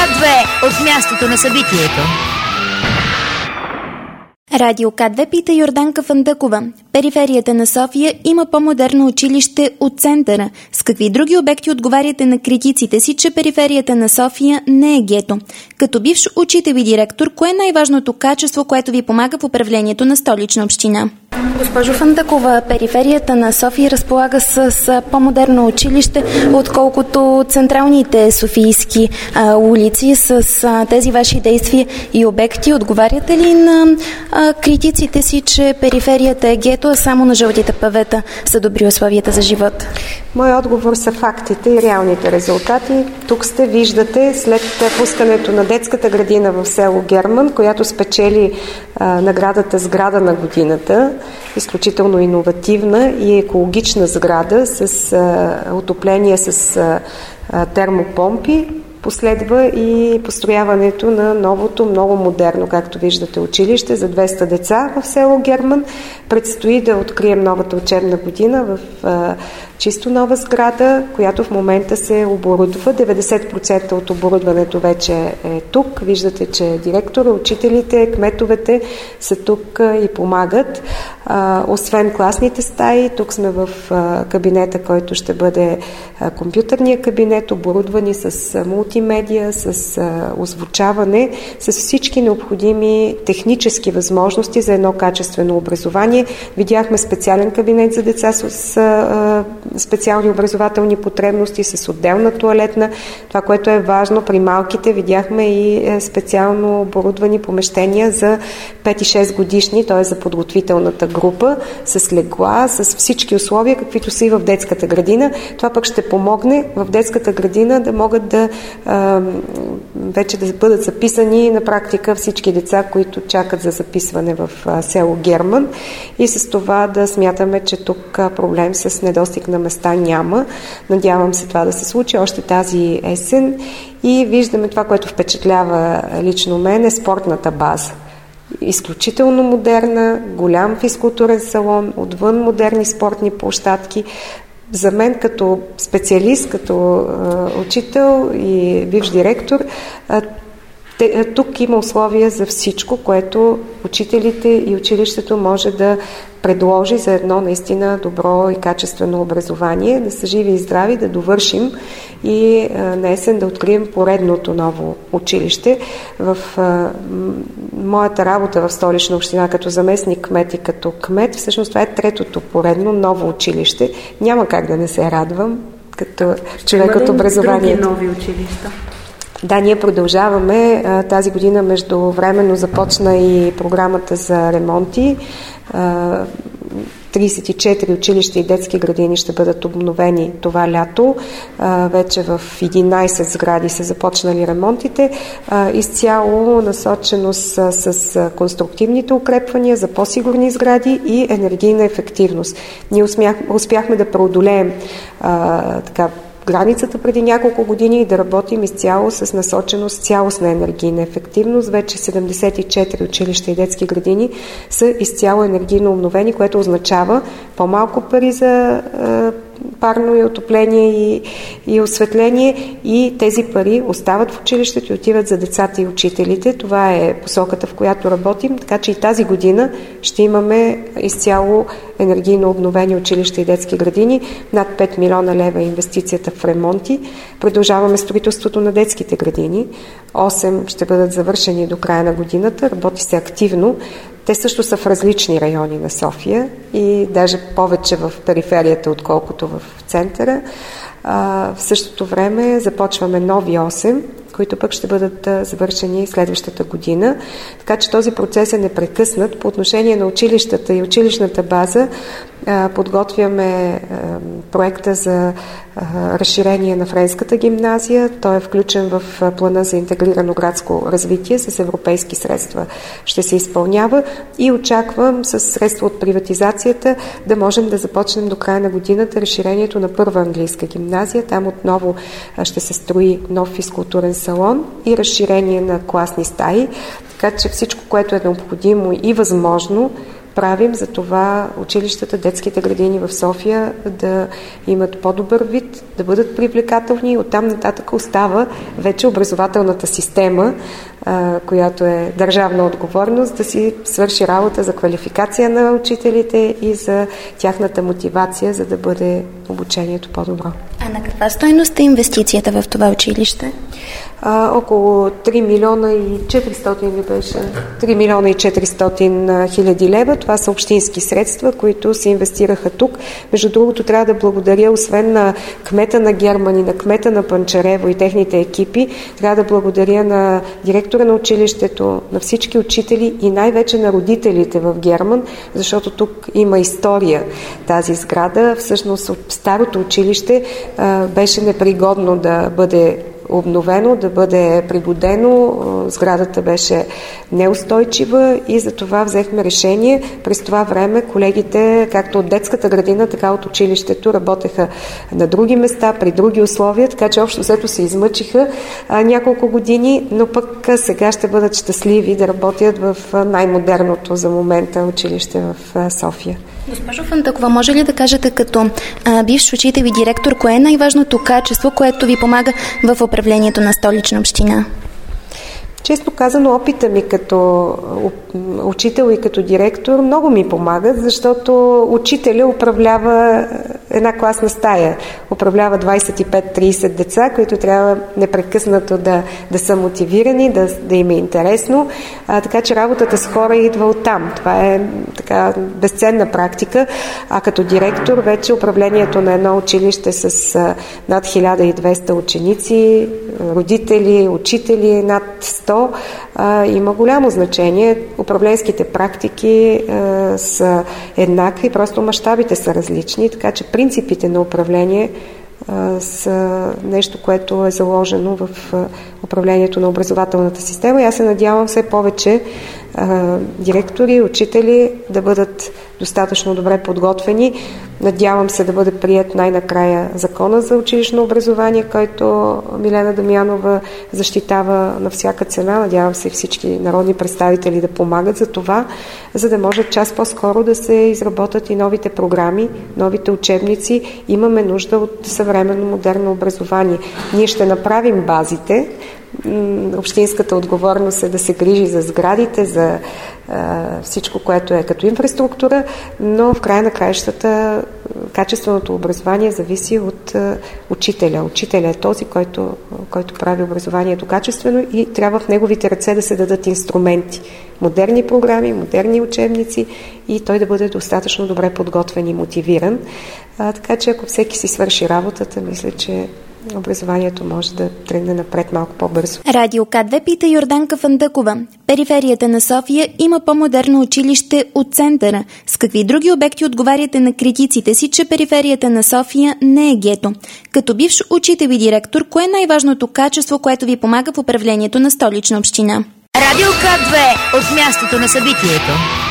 К2 от мястото на събитието. Радио К2 пита Йорданка Фандъкова. Периферията на София има по-модерно училище от центъра. С какви други обекти отговаряте на критиците си, че периферията на София не е гето? Като бивш учител и директор, кое е най-важното качество, което ви помага в управлението на Столична община? Госпожо Фандъкова, периферията на София разполага с по-модерно училище, отколкото централните софийски улици. С тези ваши действия и обекти отговаряте ли на критиците си, че периферията е гето, а само на жълтите павета са добри условията за живот? Моят отговор са фактите и реалните резултати. Тук виждате след пускането на детската градина в село Герман, която спечели наградата сграда на годината, изключително иновативна и екологична сграда с отопление с термопомпи. Последва и построяването на новото, много модерно, както виждате, училище за 200 деца в село Герман. Предстои да открием новата учебна година в чисто нова сграда, която в момента се оборудва. 90% от оборудването вече е тук. Виждате, че директора, учителите, кметовете са тук и помагат. Освен класните стаи, тук сме в кабинета, който ще бъде компютърния кабинет, оборудвани с мултимедия, с озвучаване, с всички необходими технически възможности за едно качествено образование. Видяхме специален кабинет за деца с специални образователни потребности, с отделна тоалетна. Това, което е важно при малките, видяхме и специално оборудвани помещения за 5 и 6 годишни, т.е. за подготвителната група, с легла, с всички условия, каквито са и в детската градина. Това пък ще помогне в детската градина да могат да вече да бъдат записани на практика всички деца, които чакат за записване в село Герман, и с това да смятаме, че тук проблем с недостиг на места няма. Надявам се това да се случи още тази есен. И виждаме това, което впечатлява лично мен, е спортната база. Изключително модерна, голям физкултурен салон, отвън модерни спортни площадки. За мен като специалист, като учител и бивш директор, тук има условия за всичко, което учителите и училището може да предложи за едно наистина добро и качествено образование, да са живи и здрави, да довършим и на есен да открием поредното ново училище. В моята работа в Столична община като заместник кмет и като кмет, всъщност това е третото поредно ново училище. Няма как да не се радвам като човек от образованието. Други нови училища? Да, ние продължаваме. Тази година междувременно започна и програмата за ремонти. 34 училища и детски градини ще бъдат обновени това лято. Вече в 11 сгради са започнали ремонтите. Изцяло насочено с конструктивните укрепвания за по-сигурни сгради и енергийна ефективност. Ние успяхме да преодолеем границата преди няколко години и да работим изцяло с насоченост цялостна енергийна ефективност. Вече 74 училища и детски градини са изцяло енергийно обновени, което означава по-малко пари за парно и отопление и осветление, и тези пари остават в училището и отиват за децата и учителите. Това е посоката, в която работим, така че и тази година ще имаме изцяло енергийно обновени училища и детски градини. Над 5 милиона лева инвестицията в ремонти. Продължаваме строителството на детските градини. 8 ще бъдат завършени до края на годината. Работи се активно. Те също са в различни райони на София и даже повече в периферията, отколкото в центъра. В същото време започваме нови 8, които пък ще бъдат завършени следващата година. Така че този процес е непрекъснат. По отношение на училищата и училищната база подготвяме проекта за разширение на Френската гимназия. Той е включен в плана за интегрирано градско развитие с европейски средства. Ще се изпълнява и очаквам с средства от приватизацията да можем да започнем до края на годината разширението на Първа английска гимназия. Там отново ще се строи нов физкултурен салон и разширение на класни стаи. Така че всичко, което е необходимо и възможно, правим за това училищата, детските градини в София да имат по-добър вид, да бъдат привлекателни и оттам нататък остава вече образователната система, която е държавна отговорност, да си свърши работа за квалификация на учителите и за тяхната мотивация, за да бъде обучението по-добро. А на каква стойност е инвестицията в това училище? Около 3 милиона и 400 ли беше? 3 милиона и 400 хиляди лева. Това са общински средства, които се инвестираха тук. Между другото, трябва да благодаря, освен на кмета на Герман и на кмета на Панчарево и техните екипи, трябва да благодаря на директора на училището, на всички учители и най-вече на родителите в Герман, защото тук има история тази сграда. Всъщност от старото училище беше непригодно да бъде обновено, да бъде пригодено. Сградата беше неустойчива и за това взехме решение. През това време колегите, както от детската градина, така от училището, работеха на други места, при други условия, така че общо взето се измъчиха няколко години, но пък сега ще бъдат щастливи да работят в най-модерното за момента училище в София. Госпожо Фандъкова, може ли да кажете като бивш учител и директор, кое е най-важното качество, което ви помага в управлението на Столична община? Често казано, опита ми като учител и като директор много ми помагат, защото учителя управлява една класна стая, управлява 25-30 деца, които трябва непрекъснато да са мотивирани, да им е интересно, така че работата с хора идва оттам. Това е така безценна практика, а като директор вече управлението на едно училище с над 1200 ученици, родители, учители, над 100, има голямо значение. Управленските практики са еднакви, просто мащабите са различни, така че принципите на управление са нещо, което е заложено в управлението на образователната система и аз се надявам все повече директори, учители да бъдат достатъчно добре подготвени. Надявам се да бъде приет най-накрая закона за училищно образование, който Милена Дамянова защитава на всяка цена. Надявам се всички народни представители да помагат за това, за да може час по-скоро да се изработят и новите програми, новите учебници. Имаме нужда от съвременно модерно образование. Ние ще направим базите. Общинската отговорност е да се грижи за сградите, за всичко, което е като инфраструктура, но в края на краищата качественото образование зависи от учителя. Учителя е този, който прави образованието качествено и трябва в неговите ръце да се дадат инструменти. Модерни програми, модерни учебници и той да бъде достатъчно добре подготвен и мотивиран. Така че ако всеки си свърши работата, мисля, че образованието може да тръгне напред малко по-бързо. Радио К2 пита Йорданка Фандъкова. Периферията на София има по-модерно училище от центъра. С какви други обекти отговаряте на критиците си, че периферията на София не е гето? Като бивш учител и директор, кое е най-важното качество, което ви помага в управлението на Столична община? Радио К2 от мястото на събитието.